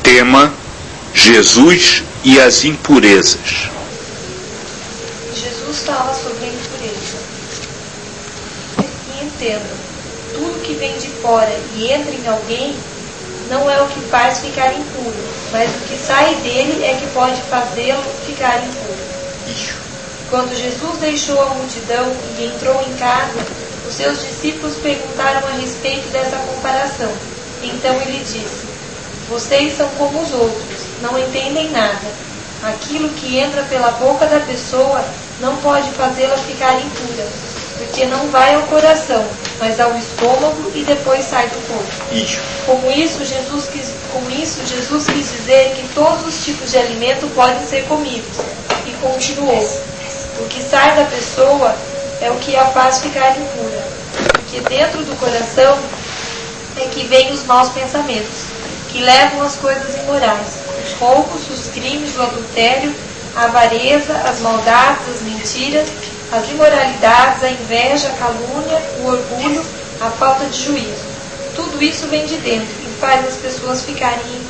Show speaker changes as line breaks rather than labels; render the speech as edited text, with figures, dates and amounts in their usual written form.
Tema: Jesus e as impurezas.
Jesus fala sobre a impureza. E entenda, tudo que vem de fora e entra em alguém não é o que faz ficar impuro, mas o que sai dele é que pode fazê-lo ficar impuro. Quando Jesus deixou a multidão e entrou em casa, os seus discípulos perguntaram a respeito dessa comparação. Então ele disse: vocês são como os outros, não entendem nada. Aquilo que entra pela boca da pessoa não pode fazê-la ficar impura, porque não vai ao coração, mas ao estômago e depois sai do corpo. Com isso, Jesus quis dizer que todos os tipos de alimento podem ser comidos. E continuou: o que sai da pessoa é o que a faz ficar impura, porque dentro do coração é que vêm os maus pensamentos, que levam às coisas imorais, os roubos, os crimes, o adultério, a avareza, as maldades, as mentiras, as imoralidades, a inveja, a calúnia, o orgulho, a falta de juízo. Tudo isso vem de dentro e faz as pessoas ficarem